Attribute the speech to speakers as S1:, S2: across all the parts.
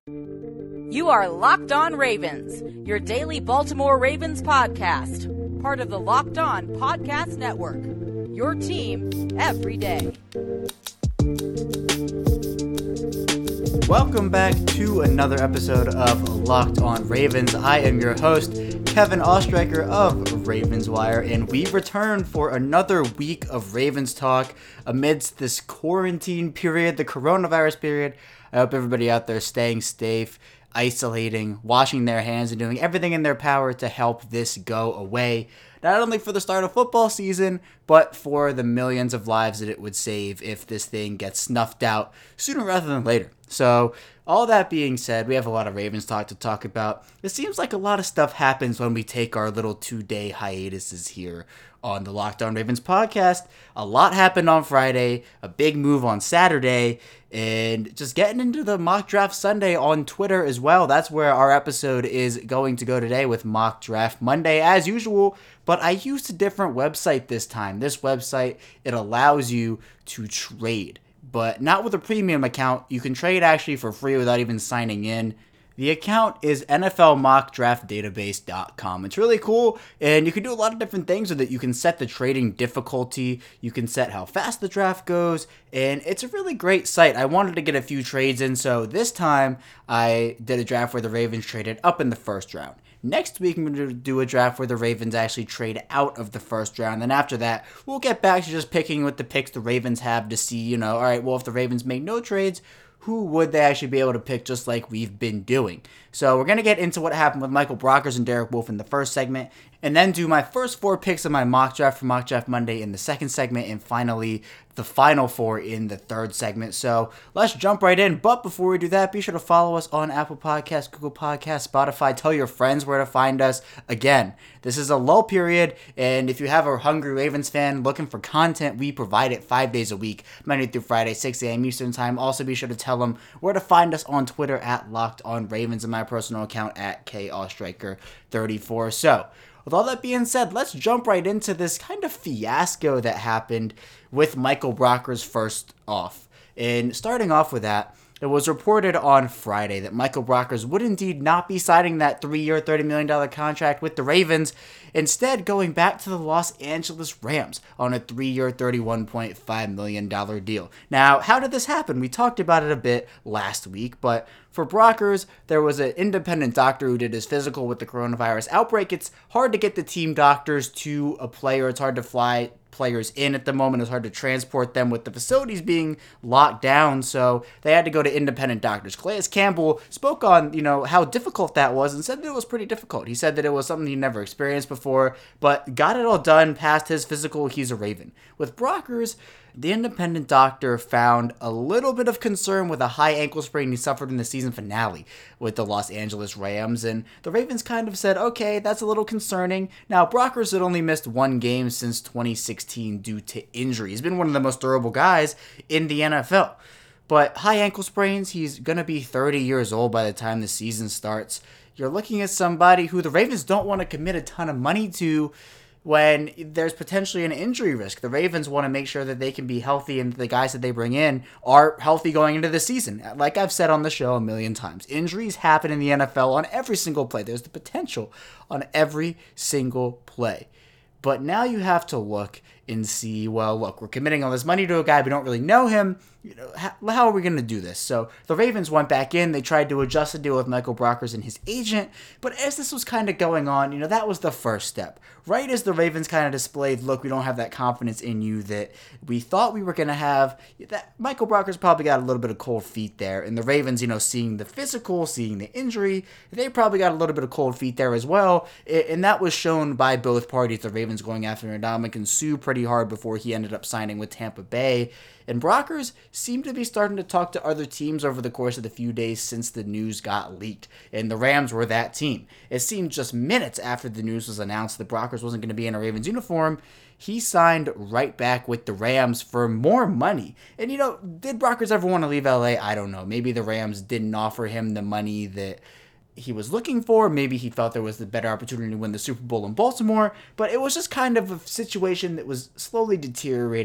S1: You are Locked On Ravens, your daily Baltimore Ravens podcast, part of the Locked On Podcast Network, your team every day.
S2: Welcome back to another episode of Locked On Ravens. I am your host, Kevin Ostreicher of Ravens Wire, and we return for another week of Ravens talk amidst this quarantine period, the coronavirus period. I hope everybody out there is staying safe, isolating, washing their hands, and doing everything in their power to help this go away. Not only for the start of football season, but for the millions of lives that it would save if this thing gets snuffed out sooner rather than later. So, all that being said, we have a lot of Ravens talk to talk about. It seems like a lot of stuff happens when we take our little 2-day hiatuses here on the Locked On Ravens podcast. A lot happened on Friday, a big move on Saturday, and just getting into the Mock Draft Sunday on Twitter as well. That's where our episode is going to go today with Mock Draft Monday as usual, but I used a different website this time. This website, it allows you to trade, but not with a premium account. You can trade actually for free without even signing in. The account is NFLMockDraftDatabase.com. It's really cool, and you can do a lot of different things with it. You can set the trading difficulty, you can set how fast the draft goes, and it's a really great site. I wanted to get a few trades in, so this time I did a draft where the Ravens traded up in the first round. Next week, I'm going to do a draft where the Ravens actually trade out of the first round. Then after that, we'll get back to just picking with the picks the Ravens have to see, all right, well, if the Ravens make no trades, who would they actually be able to pick just like we've been doing? So we're going to get into what happened with Michael Brockers and Derek Wolfe in the first segment, and then do my first 4 picks of my mock draft for Mock Draft Monday in the second segment, and finally the final 4 in the third segment. So let's jump right in. But before we do that, be sure to follow us on Apple Podcasts, Google Podcasts, Spotify. Tell your friends where to find us. Again, this is a lull period, and if you have a hungry Ravens fan looking for content, we provide it 5 days a week, Monday through Friday, 6 a.m. Eastern Time. Also, be sure to tell them where to find us on Twitter at Locked On Ravens and my personal account at KOstriker34. So, with all that being said, let's jump right into this kind of fiasco that happened with Michael Brockers first off. And starting off with that, it was reported on Friday that Michael Brockers would indeed not be signing that 3-year, $30 million contract with the Ravens, instead going back to the Los Angeles Rams on a 3-year, $31.5 million deal. Now, how did this happen? We talked about it a bit last week, but for Brockers, there was an independent doctor who did his physical with the coronavirus outbreak. It's hard to get the team doctors to a player. It's hard to fly players in at the moment. It's hard to transport them with the facilities being locked down, so they had to go to independent doctors. Calais Campbell spoke on, how difficult that was and said that it was pretty difficult. He said that it was something he never experienced before, but got it all done, passed his physical. He's a Raven. With Brockers, the independent doctor found a little bit of concern with a high ankle sprain he suffered in the season finale with the Los Angeles Rams, and the Ravens kind of said, okay, that's a little concerning. Now, Brockers had only missed 1 game since 2016 due to injury. He's been one of the most durable guys in the NFL. But high ankle sprains, he's going to be 30 years old by the time the season starts. You're looking at somebody who the Ravens don't want to commit a ton of money to when there's potentially an injury risk. The Ravens want to make sure that they can be healthy and the guys that they bring in are healthy going into the season. Like I've said on the show a million times, injuries happen in the NFL on every single play. There's the potential on every single play. But now you have to look and see, well, look, we're committing all this money to a guy, we don't really know him. How are we going to do this? So the Ravens went back in. They tried to adjust the deal with Michael Brockers and his agent. But as this was kind of going on, that was the first step. Right as the Ravens kind of displayed, look, we don't have that confidence in you that we thought we were going to have, that Michael Brockers probably got a little bit of cold feet there. And the Ravens, seeing the physical, seeing the injury, they probably got a little bit of cold feet there as well. And that was shown by both parties. The Ravens going after Ndamukong Suh pretty hard before he ended up signing with Tampa Bay. And Brockers seemed to be starting to talk to other teams over the course of the few days since the news got leaked. And the Rams were that team. It seemed just minutes after the news was announced that Brockers wasn't going to be in a Ravens uniform, he signed right back with the Rams for more money. And, did Brockers ever want to leave LA? I don't know. Maybe the Rams didn't offer him the money that he was looking for. Maybe he felt there was the better opportunity to win the Super Bowl in Baltimore, but it was just kind of a situation that was slowly deteriorating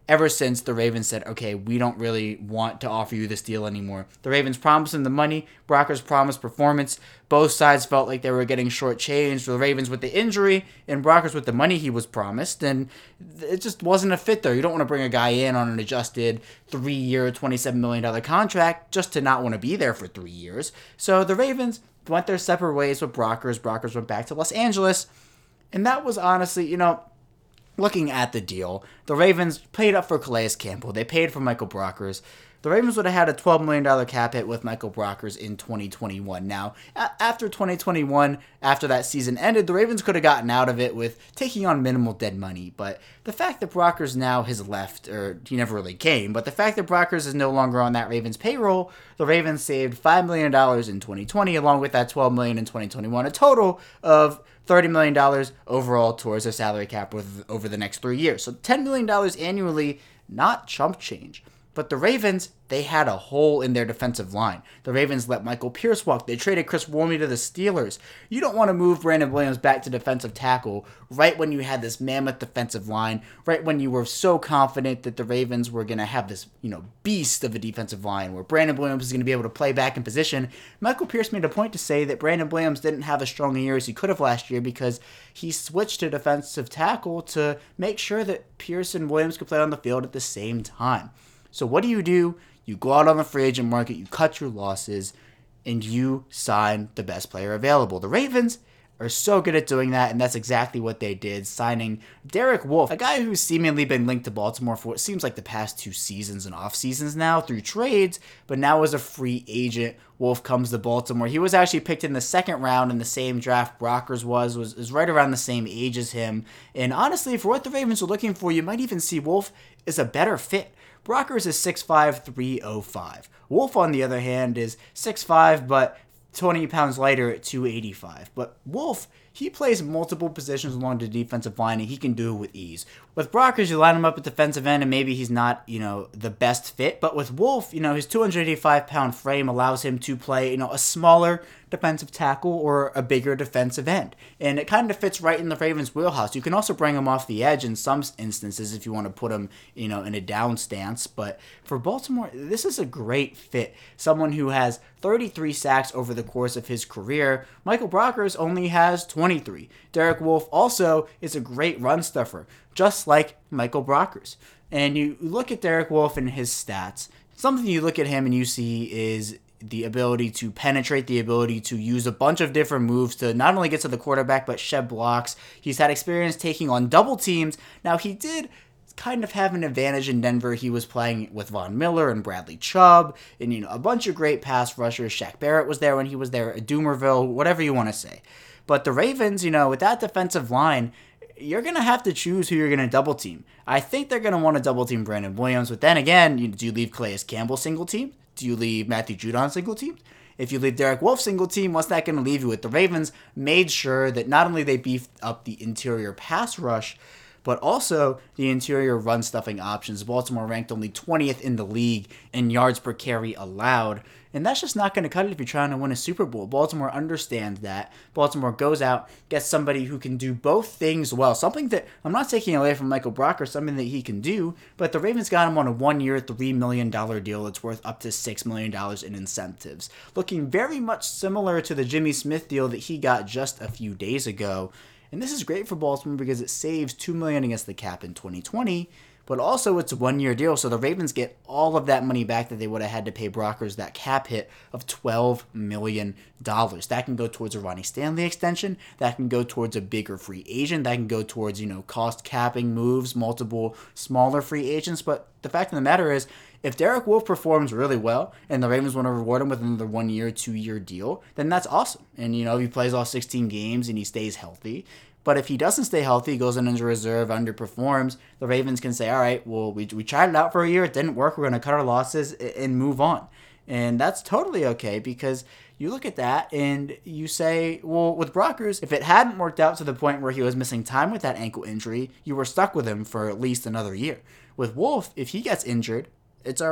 S2: ever since the Ravens said, okay, we don't really want to offer you this deal anymore. The Ravens promised him the money, Brockers promised performance. Both sides felt like they were getting shortchanged. The Ravens with the injury and Brockers with the money he was promised, and it just wasn't a fit there. You don't want to bring a guy in on an adjusted 3-year, $27 million contract just to not want to be there for 3 years. So the Ravens went their separate ways with Brockers. Brockers went back to Los Angeles, and that was honestly, looking at the deal, the Ravens paid up for Calais Campbell. They paid for Michael Brockers. The Ravens would have had a $12 million cap hit with Michael Brockers in 2021. Now, after 2021, after that season ended, the Ravens could have gotten out of it with taking on minimal dead money. But the fact that Brockers now has left, or he never really came, but the fact that Brockers is no longer on that Ravens payroll, the Ravens saved $5 million in 2020, along with that $12 million in 2021, a total of $30 million overall towards their salary cap over the next 3 years. So $10 million annually, not chump change. But the Ravens, they had a hole in their defensive line. The Ravens let Michael Pierce walk. They traded Chris Wormley to the Steelers. You don't want to move Brandon Williams back to defensive tackle right when you had this mammoth defensive line, right when you were so confident that the Ravens were going to have this, beast of a defensive line where Brandon Williams is going to be able to play back in position. Michael Pierce made a point to say that Brandon Williams didn't have as strong a year as he could have last year because he switched to defensive tackle to make sure that Pierce and Williams could play on the field at the same time. So what do? You go out on the free agent market, you cut your losses, and you sign the best player available. The Ravens are so good at doing that, and that's exactly what they did, signing Derek Wolfe, a guy who's seemingly been linked to Baltimore for what seems like the past 2 seasons and off seasons now through trades, but now as a free agent, Wolfe comes to Baltimore. He was actually picked in the 2nd round in the same draft Brockers was right around the same age as him, and honestly, for what the Ravens are looking for, you might even see Wolfe is a better fit. Brockers is 6'5", 305. Wolfe, on the other hand, is 6'5", but 20 pounds lighter at 285. But Wolfe, he plays multiple positions along the defensive line, and he can do it with ease. With Brockers, you line him up at defensive end, and maybe he's not, the best fit. But with Wolfe, his 285-pound frame allows him to play, a smaller defensive tackle or a bigger defensive end. And it kind of fits right in the Ravens' wheelhouse. You can also bring him off the edge in some instances if you want to put him, in a down stance. But for Baltimore, this is a great fit. Someone who has 33 sacks over the course of his career. Michael Brockers only has 23. Derek Wolfe also is a great run stuffer, just like Michael Brockers. And you look at Derek Wolfe and his stats. Something you look at him and you see is the ability to penetrate, the ability to use a bunch of different moves to not only get to the quarterback, but shed blocks. He's had experience taking on double teams. Now, he did kind of have an advantage in Denver. He was playing with Von Miller and Bradley Chubb and, a bunch of great pass rushers. Shaq Barrett was there when he was there at Doomerville, whatever you want to say. But the Ravens, with that defensive line, you're going to have to choose who you're going to double team. I think they're going to want to double team Brandon Williams, but then again, do you leave Calais Campbell single team? Do you leave Matthew Judon single team? If you leave Derek Wolfe single team, what's that going to leave you with? The Ravens made sure that not only they beefed up the interior pass rush, but also the interior run stuffing options. Baltimore ranked only 20th in the league in yards per carry allowed. And that's just not going to cut it if you're trying to win a Super Bowl. Baltimore understands that. Baltimore goes out, gets somebody who can do both things well. Something that I'm not taking away from Michael Brockers, something that he can do. But the Ravens got him on a 1-year, $3 million deal that's worth up to $6 million in incentives. Looking very much similar to the Jimmy Smith deal that he got just a few days ago. And this is great for Baltimore because it saves $2 million against the cap in 2020. But also it's a 1-year deal, so the Ravens get all of that money back that they would have had to pay Brockers, that cap hit of $12 million. That can go towards a Ronnie Stanley extension. That can go towards a bigger free agent. That can go towards, cost capping moves, multiple smaller free agents. But the fact of the matter is, if Derek Wolfe performs really well and the Ravens want to reward him with another 1-year, 2-year deal, then that's awesome. And, if he plays all 16 games and he stays healthy. But if he doesn't stay healthy, he goes in injury reserve, underperforms, the Ravens can say, all right, well, we tried it out for a year. It didn't work. We're going to cut our losses and move on. And that's totally okay because you look at that and you say, well, with Brockers, if it hadn't worked out to the point where he was missing time with that ankle injury, you were stuck with him for at least another year. With Wolfe, if he gets injured, it's all right.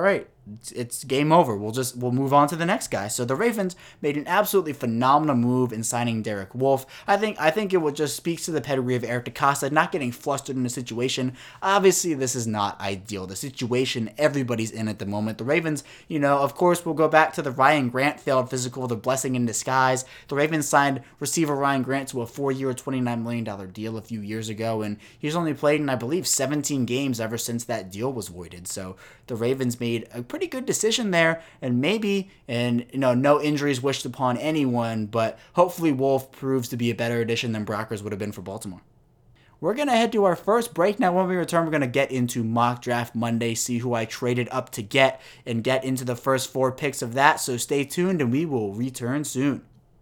S2: it's game over. We'll move on to the next guy. So the Ravens made an absolutely phenomenal move in signing Derek Wolfe. I think it would just speaks to the pedigree of Eric DeCosta, not getting flustered in the situation. Obviously, this is not ideal. The situation everybody's in at the moment. The Ravens, of course, we'll go back to the Ryan Grant failed physical, the blessing in disguise. The Ravens signed receiver Ryan Grant to a 4-year, $29 million deal a few years ago, and he's only played in, I believe, 17 games ever since that deal was voided. So the Ravens made a pretty good decision there, and no injuries wished upon anyone, but hopefully Wolfe proves to be a better addition than Brockers would have been for Baltimore. We're going to head to our first break. Now, when we return, we're going to get into Mock Draft Monday, see who I traded up to get, and get into the first 4 picks of that, so stay tuned, and we will return soon.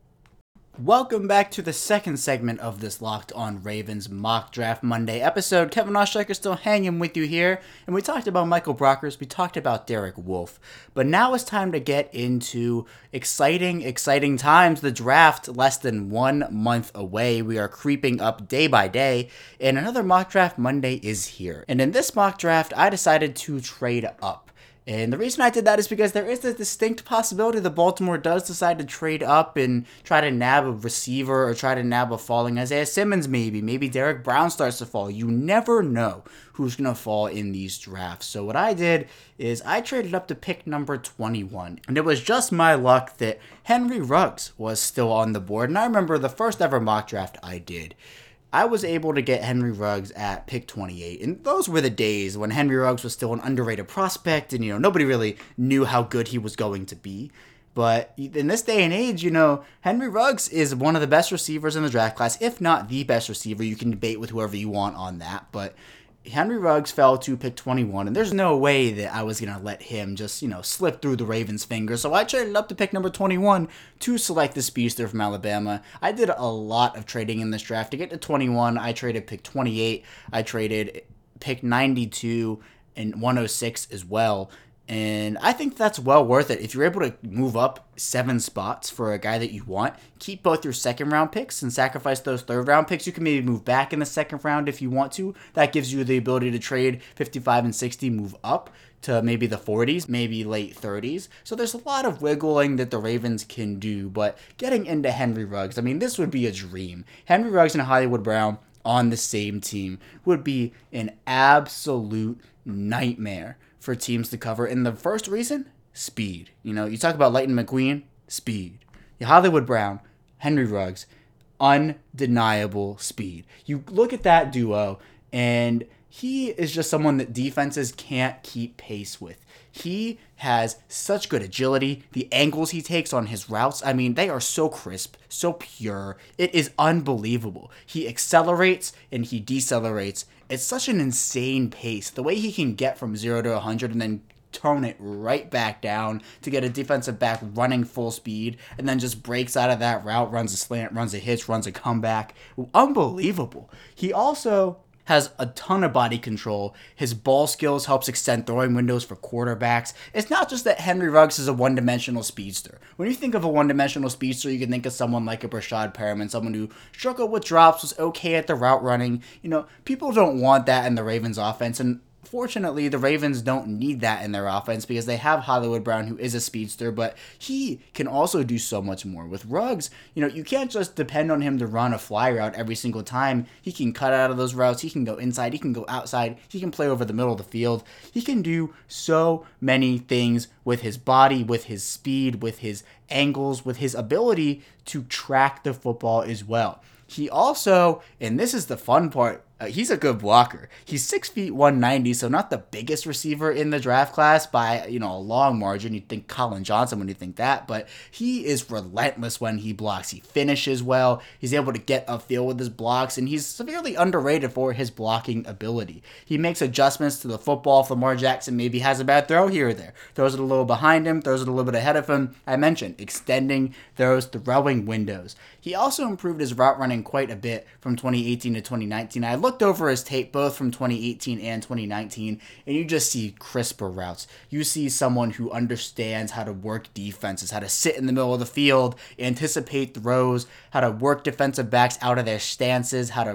S2: Welcome back to the second segment of this Locked On Ravens Mock Draft Monday episode. Kevin Oestreicher still hanging with you here, and we talked about Michael Brockers, we talked about Derek Wolfe, but now it's time to get into exciting times. The draft less than 1 month away. We are creeping up day by day, and another Mock Draft Monday is here. And in this mock draft, I decided to trade up. And the reason I did that is because there is a distinct possibility that Baltimore does decide to trade up and try to nab a receiver or try to nab a falling Isaiah Simmons maybe. Maybe Derek Brown starts to fall. You never know who's going to fall in these drafts. So what I did is I traded up to pick number 21. And it was just my luck that Henry Ruggs was still on the board. And I remember the first ever mock draft I did, I was able to get Henry Ruggs at pick 28, and those were the days when Henry Ruggs was still an underrated prospect, and nobody really knew how good he was going to be. But in this day and age, Henry Ruggs is one of the best receivers in the draft class, if not the best receiver. You can debate with whoever you want on that, but Henry Ruggs fell to pick 21, and there's no way that I was going to let him just, slip through the Ravens' fingers. So I traded up to pick number 21 to select the speedster from Alabama. I did a lot of trading in this draft. To get to 21, I traded pick 28. I traded pick 92 and 106 as well. And I think that's well worth it. If you're able to move up 7 spots for a guy that you want, keep both your second round picks and sacrifice those third round picks. You can maybe move back in the second round if you want to. That gives you the ability to trade 55 and 60, move up to maybe the 40s, maybe late 30s. So there's a lot of wiggling that the Ravens can do. But getting into Henry Ruggs, this would be a dream. Henry Ruggs and Hollywood Brown on the same team would be an absolute nightmare for teams to cover. And the first reason, speed. You talk about Lightning McQueen, speed. Hollywood Brown, Henry Ruggs, undeniable speed. You look at that duo, and he is just someone that defenses can't keep pace with. He has such good agility. The angles he takes on his routes, they are so crisp, so pure. It is unbelievable. He accelerates and he decelerates. It's such an insane pace. The way he can get from 0 to 100 and then tone it right back down to get a defensive back running full speed and then just breaks out of that route, runs a slant, runs a hitch, runs a comeback. Unbelievable. He also has a ton of body control. His ball skills helps extend throwing windows for quarterbacks. It's not just that Henry Ruggs is a one-dimensional speedster. When you think of a one-dimensional speedster, you can think of someone like a Brashad Perriman, someone who struggled with drops, was okay at the route running. People don't want that in the Ravens offense, and fortunately, the Ravens don't need that in their offense because they have Hollywood Brown, who is a speedster, but he can also do so much more. With Ruggs, you can't just depend on him to run a fly route every single time. He can cut out of those routes. He can go inside. He can go outside. He can play over the middle of the field. He can do so many things with his body, with his speed, with his angles, with his ability to track the football as well. He also, and this is the fun part, he's a good blocker. He's 6 feet 190, so not the biggest receiver in the draft class by a long margin. You'd think Colin Johnson when you think that, but he is relentless when he blocks. He finishes well. He's able to get upfield with his blocks, and he's severely underrated for his blocking ability. He makes adjustments to the football. If Lamar Jackson maybe has a bad throw here or there, throws it a little behind him, throws it a little bit ahead of him. I mentioned extending those throwing windows. He also improved his route running quite a bit from 2018 to 2019. I looked over his tape both from 2018 and 2019, and you just see crisper routes. You see someone who understands how to work defenses, how to sit in the middle of the field, anticipate throws, how to work defensive backs out of their stances, how to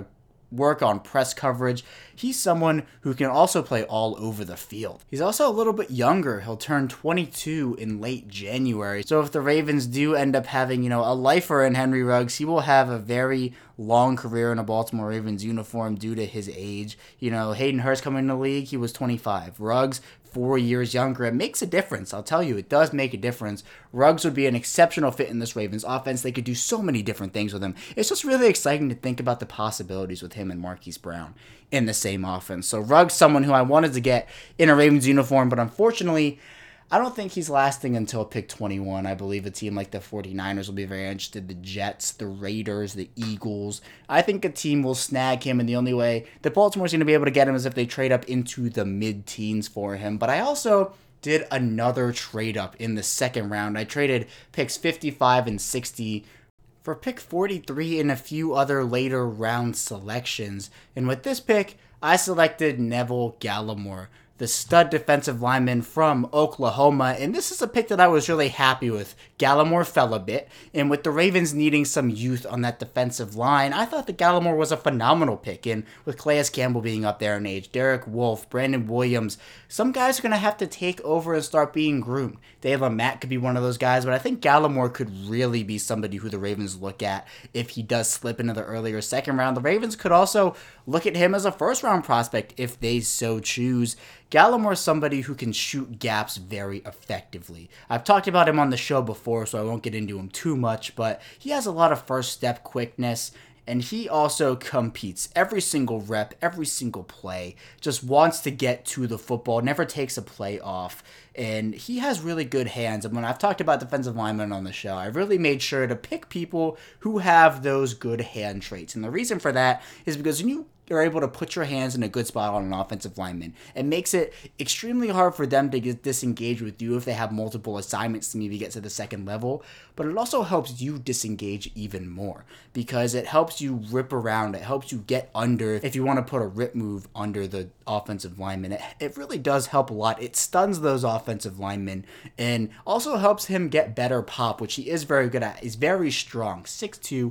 S2: work on press coverage. He's someone who can also play all over the field. He's also a little bit younger. He'll turn 22 in late January. So if the Ravens do end up having, a lifer in Henry Ruggs, he will have a very long career in a Baltimore Ravens uniform due to his age. Hayden Hurst coming in the league, he was 25. Ruggs, 4 years younger. It makes a difference. I'll tell you, it does make a difference. Ruggs would be an exceptional fit in this Ravens offense. They could do so many different things with him. It's just really exciting to think about the possibilities with him and Marquise Brown in the same offense. So Ruggs, someone who I wanted to get in a Ravens uniform, but unfortunately, I don't think he's lasting until pick 21. I believe a team like the 49ers will be very interested. The Jets, the Raiders, the Eagles. I think a team will snag him, and the only way that Baltimore's going to be able to get him is if they trade up into the mid-teens for him. But I also did another trade up in the second round. I traded picks 55 and 60 for pick 43 and a few other later round selections. And with this pick, I selected Neville Gallimore, the stud defensive lineman from Oklahoma, and this is a pick that I was really happy with. Gallimore fell a bit, and with the Ravens needing some youth on that defensive line, I thought that Gallimore was a phenomenal pick, and with Calais Campbell being up there in age, Derek Wolfe, Brandon Williams, some guys are going to have to take over and start being groomed. Dave Matt could be one of those guys, but I think Gallimore could really be somebody who the Ravens look at if he does slip into the earlier second round. The Ravens could also look at him as a first-round prospect if they so choose. Gallimore is somebody who can shoot gaps very effectively. I've talked about him on the show before, so I won't get into him too much, but he has a lot of first-step quickness, and he also competes every single rep, every single play, just wants to get to the football, never takes a play off, and he has really good hands. And when I've talked about defensive linemen on the show, I've really made sure to pick people who have those good hand traits, and the reason for that is because when you are able to put your hands in a good spot on an offensive lineman, it makes it extremely hard for them to get disengaged with you if they have multiple assignments to maybe get to the second level, but it also helps you disengage even more because it helps you rip around, it helps you get under if you want to put a rip move under the offensive lineman. It really does help a lot. It stuns those offensive linemen and also helps him get better pop, which he is very good at. He's very strong, 6'2",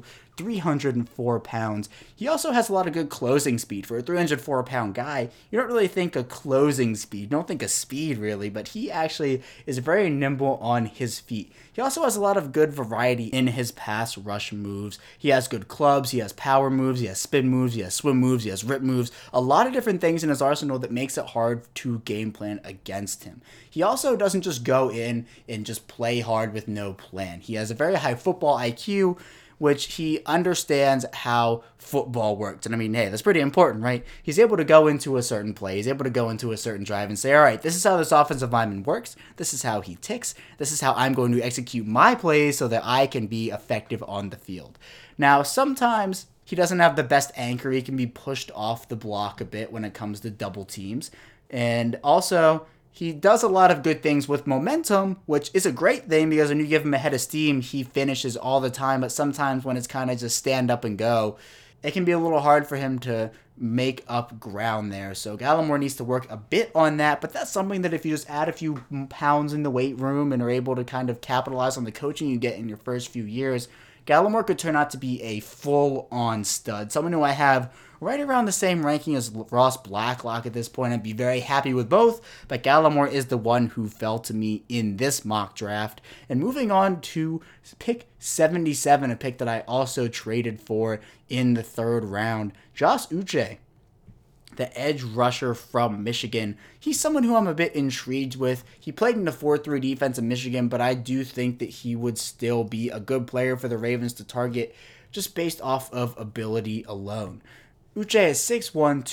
S2: 304 pounds. He also has a lot of good closing speed. For a 304-pound guy, you don't really think of closing speed. You don't think of speed, really, but he actually is very nimble on his feet. He also has a lot of good variety in his pass rush moves. He has good clubs, he has power moves, he has spin moves, he has swim moves, he has rip moves. A lot of different things in his arsenal that makes it hard to game plan against him. He also doesn't just go in and just play hard with no plan. He has a very high football IQ, which he understands how football works. And I mean, hey, that's pretty important, right? He's able to go into a certain play, he's able to go into a certain drive and say, all right, this is how this offensive lineman works, this is how he ticks, this is how I'm going to execute my plays so that I can be effective on the field. Now, sometimes he doesn't have the best anchor. He can be pushed off the block a bit when it comes to double teams. And also, he does a lot of good things with momentum, which is a great thing because when you give him a head of steam, he finishes all the time. But sometimes when it's kind of just stand up and go, it can be a little hard for him to make up ground there. So Gallimore needs to work a bit on that, but that's something that if you just add a few pounds in the weight room and are able to kind of capitalize on the coaching you get in your first few years, Gallimore could turn out to be a full-on stud. Someone who I have right around the same ranking as Ross Blacklock at this point. I'd be very happy with both, but Gallimore is the one who fell to me in this mock draft. And moving on to pick 77, a pick that I also traded for in the third round, Josh Uche, the edge rusher from Michigan. He's someone who I'm a bit intrigued with. He played in the 4-3 defense in Michigan, but I do think that he would still be a good player for the Ravens to target just based off of ability alone. Uche is 6'1",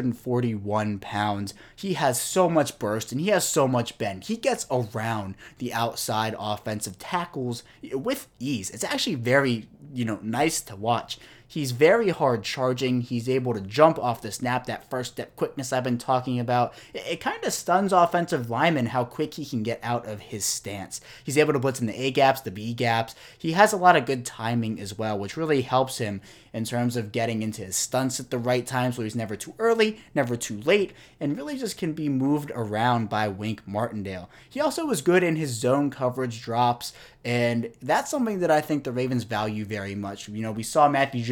S2: 241 pounds. He has so much burst and he has so much bend. He gets around the outside offensive tackles with ease. It's actually very, nice to watch. He's very hard charging. He's able to jump off the snap, that first step quickness I've been talking about. It kind of stuns offensive linemen how quick he can get out of his stance. He's able to blitz in the A gaps, the B gaps. He has a lot of good timing as well, which really helps him in terms of getting into his stunts at the right time, so he's never too early, never too late, and really just can be moved around by Wink Martindale. He also was good in his zone coverage drops, and that's something that I think the Ravens value very much. We saw Matthew Judon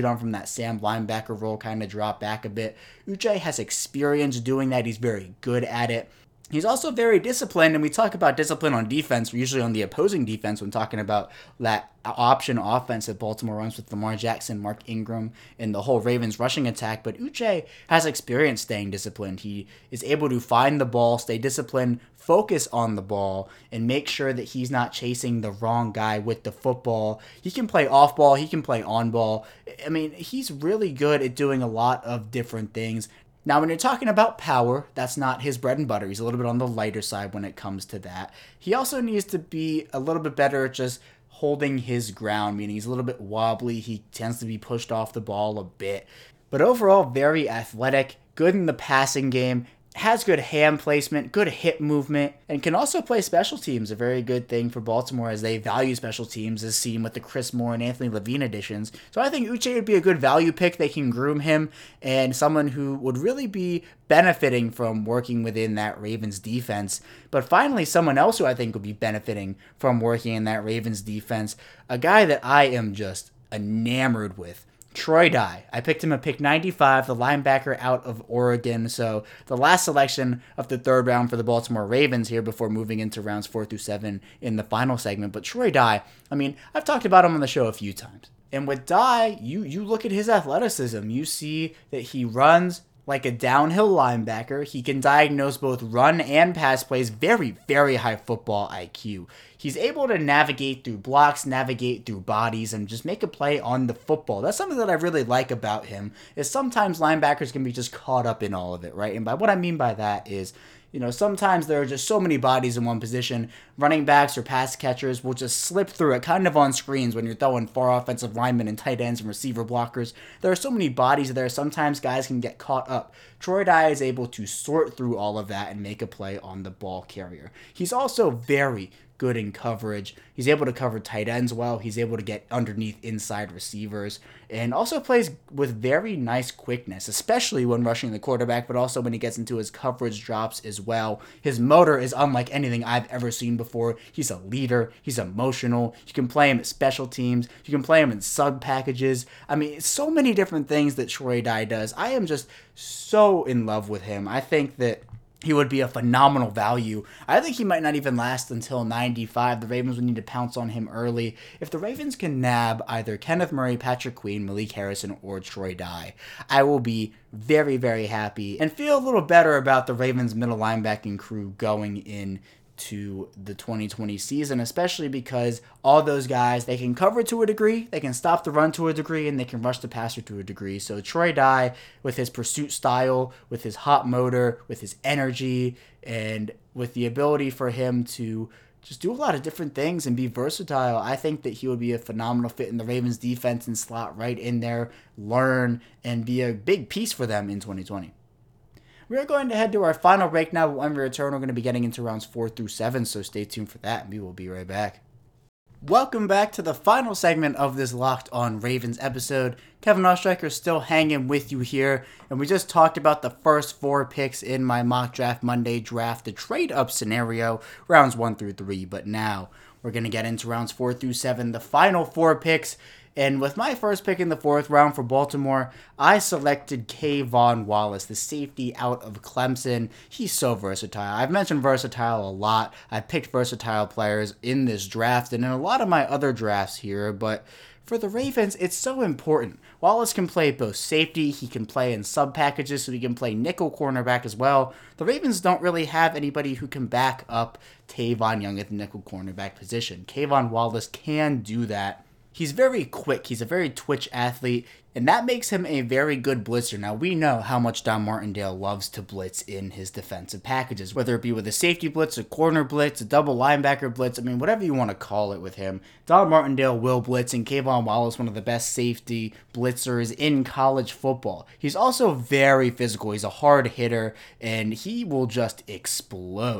S2: on from that Sam linebacker role, kind of drop back a bit. Uche has experience doing that. He's very good at it. He's also very disciplined, and we talk about discipline on defense. We're usually on the opposing defense when talking about that option offense that Baltimore runs with Lamar Jackson, Mark Ingram, and the whole Ravens rushing attack. But Uche has experience staying disciplined. He is able to find the ball, stay disciplined, focus on the ball, and make sure that he's not chasing the wrong guy with the football. He can play off ball, he can play on ball. I mean, he's really good at doing a lot of different things. Now, when you're talking about power, that's not his bread and butter. He's a little bit on the lighter side when it comes to that. He also needs to be a little bit better at just holding his ground, meaning he's a little bit wobbly. He tends to be pushed off the ball a bit. But overall, very athletic, good in the passing game, has good hand placement, good hip movement, and can also play special teams, a very good thing for Baltimore as they value special teams, as seen with the Chris Moore and Anthony Levine additions. So I think Uche would be a good value pick. They can groom him, and someone who would really be benefiting from working within that Ravens defense. But finally, someone else who I think would be benefiting from working in that Ravens defense, a guy that I am just enamored with, Troy Dye. I picked him at pick 95, the linebacker out of Oregon. So the last selection of the third round for the Baltimore Ravens here before moving into rounds 4 through 7 in the final segment. But Troy Dye, I mean, I've talked about him on the show a few times. And with Dye, you look at his athleticism. You see that he runs like a downhill linebacker. He can diagnose both run and pass plays. Very, very high football IQ. He's able to navigate through blocks, navigate through bodies, and just make a play on the football. That's something that I really like about him, is sometimes linebackers can be just caught up in all of it, right? And by what I mean by that is, sometimes there are just so many bodies in one position. Running backs or pass catchers will just slip through it, kind of on screens when you're throwing far offensive linemen and tight ends and receiver blockers. There are so many bodies there. Sometimes guys can get caught up. Troy Dye is able to sort through all of that and make a play on the ball carrier. He's also very good in coverage. He's able to cover tight ends well. He's able to get underneath inside receivers, and also plays with very nice quickness, especially when rushing the quarterback, but also when he gets into his coverage drops as well. His motor is unlike anything I've ever seen before. He's a leader. He's emotional. You can play him at special teams. You can play him in sub packages. I mean, so many different things that Troy Dye does. I am just so in love with him. I think that he would be a phenomenal value. I think he might not even last until 95. The Ravens would need to pounce on him early. If the Ravens can nab either Kenneth Murray, Patrick Queen, Malik Harrison, or Troy Dye, I will be very, very happy and feel a little better about the Ravens middle linebacking crew going in to the 2020 season, especially because all those guys, they can cover to a degree, they can stop the run to a degree, and they can rush the passer to a degree. So Troy Dye, with his pursuit style, with his hot motor, with his energy, and with the ability for him to just do a lot of different things and be versatile, I think that he would be a phenomenal fit in the Ravens defense and slot right in there, learn, and be a big piece for them in 2020. We're going to head to our final break now, but when we return, we're going to be getting into rounds 4 through 7, so stay tuned for that, and we will be right back. Welcome back to the final segment of this Locked On Ravens episode. Kevin Oestreicher is still hanging with you here, and we just talked about the first 4 picks in my Mock Draft Monday draft, the trade-up scenario, rounds 1 through 3, but now we're going to get into rounds 4 through 7, the final 4 picks. And with my first pick in the 4th round for Baltimore, I selected K'Von Wallace, the safety out of Clemson. He's so versatile. I've mentioned versatile a lot. I've picked versatile players in this draft and in a lot of my other drafts here, but for the Ravens, it's so important. Wallace can play both safety, he can play in sub packages, so he can play nickel cornerback as well. The Ravens don't really have anybody who can back up Tavon Young at the nickel cornerback position. K'Von Wallace can do that. He's very quick. He's a very twitch athlete, and that makes him a very good blitzer. Now, we know how much Don Martindale loves to blitz in his defensive packages, whether it be with a safety blitz, a corner blitz, a double linebacker blitz, I mean, whatever you want to call it with him. Don Martindale will blitz, and K'Von Wallace, one of the best safety blitzers in college football. He's also very physical. He's a hard hitter, and he will just explode.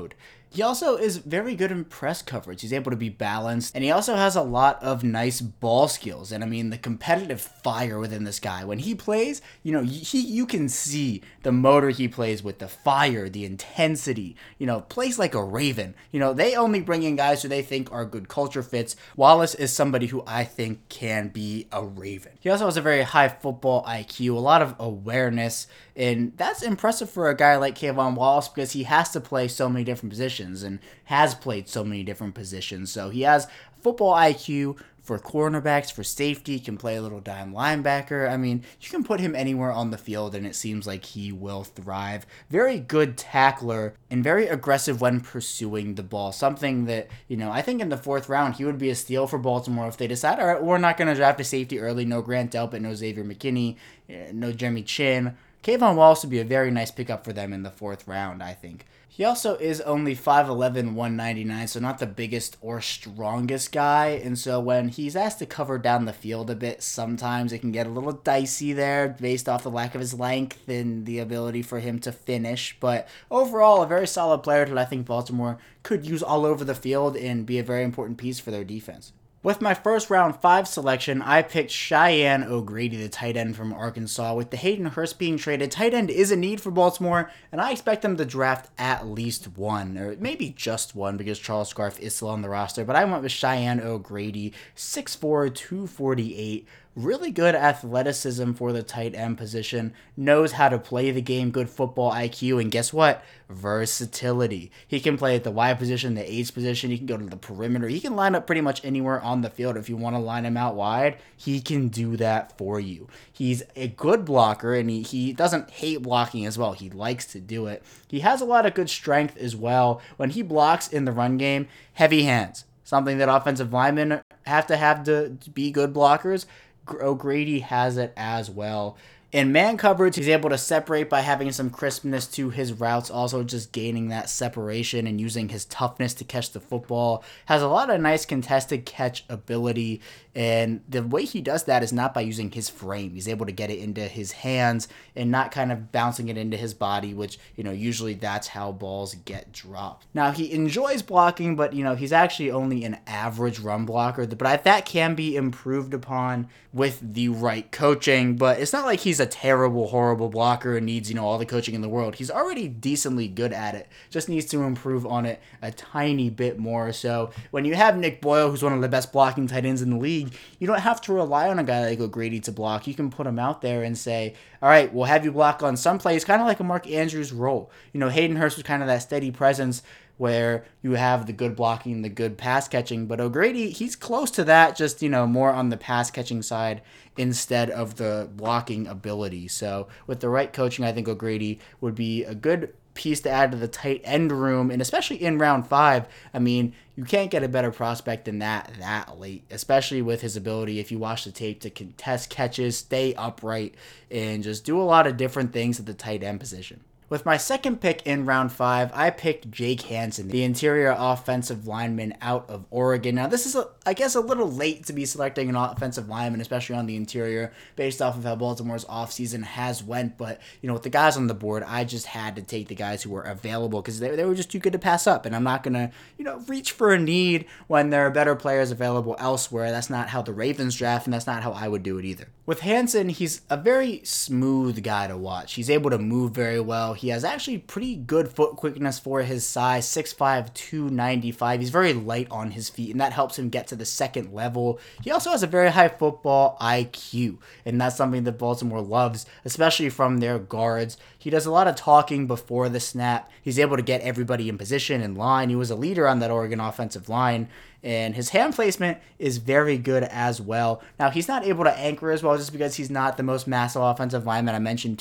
S2: He also is very good in press coverage. He's able to be balanced, and he also has a lot of nice ball skills. And I mean, the competitive fire within this guy. When he plays, you can see the motor he plays with, the fire, the intensity. Plays like a Raven. They only bring in guys who they think are good culture fits. Wallace is somebody who I think can be a Raven. He also has a very high football IQ, a lot of awareness, and that's impressive for a guy like K'Von Wallace because he has to play so many different positions and has played so many different positions. So he has football IQ for cornerbacks, for safety, can play a little dime linebacker. I mean, you can put him anywhere on the field and it seems like he will thrive. Very good tackler and very aggressive when pursuing the ball. Something that, I think in the 4th round, he would be a steal for Baltimore if they decide, all right, we're not going to draft a safety early. No Grant Delpit, no Xavier McKinney, no Jeremy Chin. K'Von Wallace would be a very nice pickup for them in the 4th round, I think. He also is only 5'11", 199, so not the biggest or strongest guy. And so when he's asked to cover down the field a bit, sometimes it can get a little dicey there based off the lack of his length and the ability for him to finish. But overall, a very solid player that I think Baltimore could use all over the field and be a very important piece for their defense. With my first round 5 selection, I picked Cheyenne O'Grady, the tight end from Arkansas. With the Hayden Hurst being traded, tight end is a need for Baltimore, and I expect them to draft at least one, or maybe just one, because Charles Scarff is still on the roster. But I went with Cheyenne O'Grady, 6'4", 248. Really good athleticism for the tight end position, knows how to play the game, good football IQ, and guess what? Versatility. He can play at the wide position, the H position, he can go to the perimeter, he can line up pretty much anywhere on the field. If you want to line him out wide, he can do that for you. He's a good blocker, and he doesn't hate blocking as well. He likes to do it. He has a lot of good strength as well. When he blocks in the run game, heavy hands, something that offensive linemen have to be good blockers. O'Grady has it as well. In man coverage, he's able to separate by having some crispness to his routes, also just gaining that separation and using his toughness to catch the football. Has a lot of nice contested catch ability, and the way he does that is not by using his frame. He's able to get it into his hands and not kind of bouncing it into his body, which, usually that's how balls get dropped. Now, he enjoys blocking, but, he's actually only an average run blocker, but that can be improved upon with the right coaching, but it's not like he's a terrible, horrible blocker and needs, all the coaching in the world. He's already decently good at it, just needs to improve on it a tiny bit more. So when you have Nick Boyle, who's one of the best blocking tight ends in the league, you don't have to rely on a guy like O'Grady to block. You can put him out there and say, all right, we'll have you block on some plays, kind of like a Mark Andrews role. Hayden Hurst was kind of that steady presence where you have the good blocking, the good pass catching, but O'Grady, he's close to that, just, more on the pass catching side instead of the blocking ability. So with the right coaching, I think O'Grady would be a good piece to add to the tight end room, and especially in round 5, I mean, you can't get a better prospect than that late, especially with his ability, if you watch the tape, to contest catches, stay upright, and just do a lot of different things at the tight end position. With my second pick in round 5, I picked Jake Hansen, the interior offensive lineman out of Oregon. Now, this is, I guess, a little late to be selecting an offensive lineman, especially on the interior, based off of how Baltimore's offseason has went. But, with the guys on the board, I just had to take the guys who were available because they were just too good to pass up. And I'm not going to, reach for a need when there are better players available elsewhere. That's not how the Ravens draft, and that's not how I would do it either. With Hansen, he's a very smooth guy to watch. He's able to move very well. He has actually pretty good foot quickness for his size, 6'5", 295. He's very light on his feet, and that helps him get to the second level. He also has a very high football IQ, and that's something that Baltimore loves, especially from their guards. He does a lot of talking before the snap. He's able to get everybody in position, in line. He was a leader on that Oregon offensive line, and his hand placement is very good as well. Now, he's not able to anchor as well just because he's not the most massive offensive lineman. I mentioned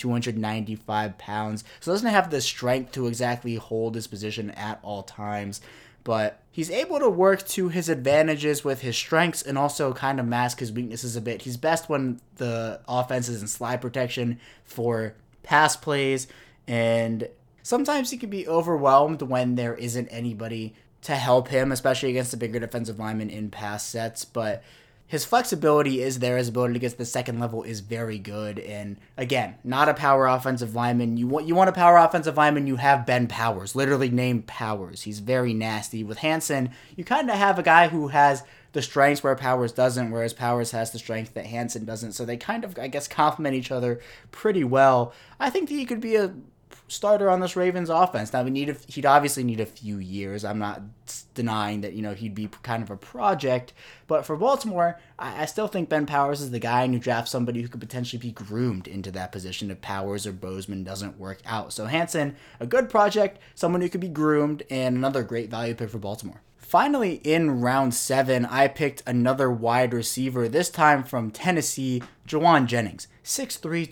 S2: 295 pounds, so doesn't have the strength to exactly hold his position at all times. But he's able to work to his advantages with his strengths and also kind of mask his weaknesses a bit. He's best when the offense is in slide protection for pass plays, and sometimes he can be overwhelmed when there isn't anybody to help him, especially against the bigger defensive linemen in pass sets. But His flexibility is there. His ability to get to the second level is very good. And again, not a power offensive lineman. You want a power offensive lineman, you have Ben Powers, literally named Powers. He's very nasty. With Hansen, you kind of have a guy who has the strengths where Powers doesn't, whereas Powers has the strength that Hansen doesn't. So they kind of, I guess, complement each other pretty well. I think that he could be a starter on this Ravens offense. Now he'd obviously need a few years. I'm not denying that, he'd be kind of a project, but for Baltimore, I still think Ben Powers is the guy, and you draft somebody who could potentially be groomed into that position if Powers or Bozeman doesn't work out. So Hansen, a good project, someone who could be groomed, and another great value pick for Baltimore. Finally, in round 7, I picked another wide receiver, this time from Tennessee, Jauan Jennings. 6'3",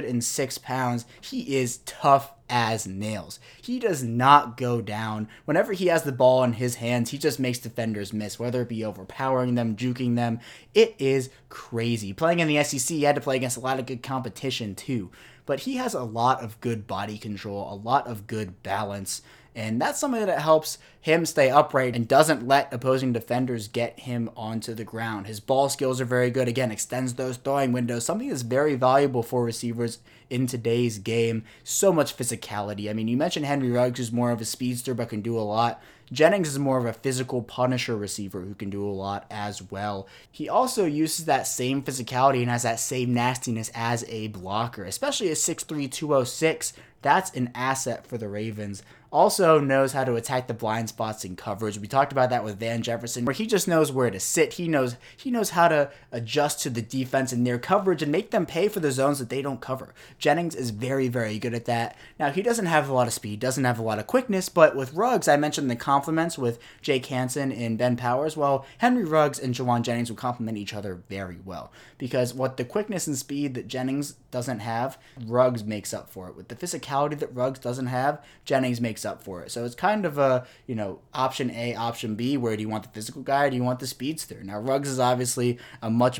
S2: 206 pounds. He is tough as nails. He does not go down. Whenever he has the ball in his hands, he just makes defenders miss, whether it be overpowering them, juking them. It is crazy. Playing in the SEC, he had to play against a lot of good competition too. But he has a lot of good body control, a lot of good balance. And that's something that helps him stay upright and doesn't let opposing defenders get him onto the ground. His ball skills are very good. Again, extends those throwing windows, something that's very valuable for receivers in today's game. So much physicality. I mean, you mentioned Henry Ruggs, who's more of a speedster but can do a lot. Jennings is more of a physical punisher receiver who can do a lot as well. He also uses that same physicality and has that same nastiness as a blocker, especially at 6'3", 206. That's an asset for the Ravens. Also knows how to attack the blind spots in coverage. We talked about that with Van Jefferson, where he just knows where to sit. He knows how to adjust to the defense in their coverage and make them pay for the zones that they don't cover. Jennings is very, very good at that. Now, he doesn't have a lot of speed, doesn't have a lot of quickness, but with Ruggs, I mentioned the compliments with Jake Hansen and Ben Powers. Well, Henry Ruggs and Jauan Jennings will complement each other very well, because what the quickness and speed that Jennings doesn't have, Ruggs makes up for it. With the physicality that Ruggs doesn't have, Jennings makes up for it. So it's kind of a, option A, option B. Where do you want the physical guy, or do you want the speedster? Now, Ruggs is obviously a much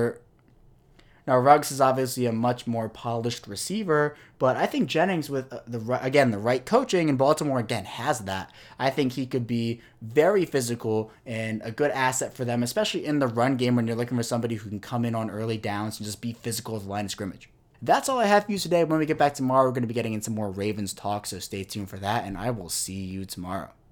S2: more polished receiver, but I think Jennings, with the right coaching, and Baltimore again has that, I think he could be very physical and a good asset for them, especially in the run game when you're looking for somebody who can come in on early downs and just be physical at the line of scrimmage. That's all I have for you today. When we get back tomorrow, we're going to be getting into more Ravens talk, so stay tuned for that, and I will see you tomorrow.